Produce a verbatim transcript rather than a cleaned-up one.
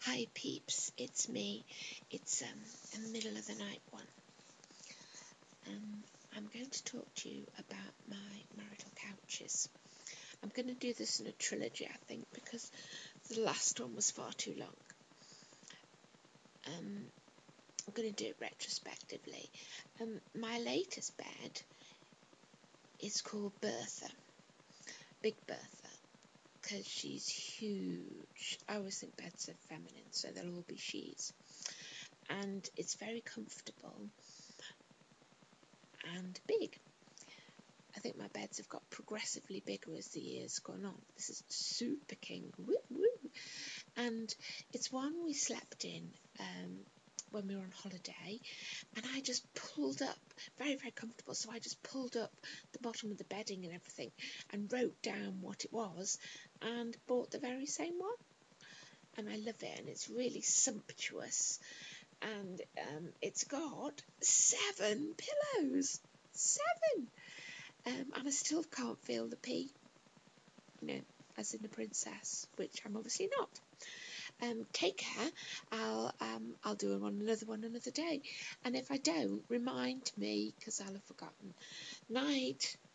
Hi peeps, it's me. It's um, the middle of the night one. Um, I'm going to talk to you about my marital couches. I'm going to do this in a trilogy, I think, because the last one was far too long. Um, I'm going to do it retrospectively. Um, my latest bed is called Bertha, Big Bertha, because she's huge. I always think beds are feminine, so they'll all be she's. And it's very comfortable and big. I think my beds have got progressively bigger as the years gone on. This is super king, woo woo. And it's one we slept in um, when we were on holiday, and I just pulled up, very, very comfortable, so I just pulled up the bottom of the bedding and everything and wrote down what it was and bought the very same one. And I love it, and it's really sumptuous, and um, it's got seven pillows. Seven! Um, and I still can't feel the P, you know, as in the princess, which I'm obviously not. Um, take care. I'll um, I'll do one another one another day, and if I don't, remind me because I'll have forgotten. Night.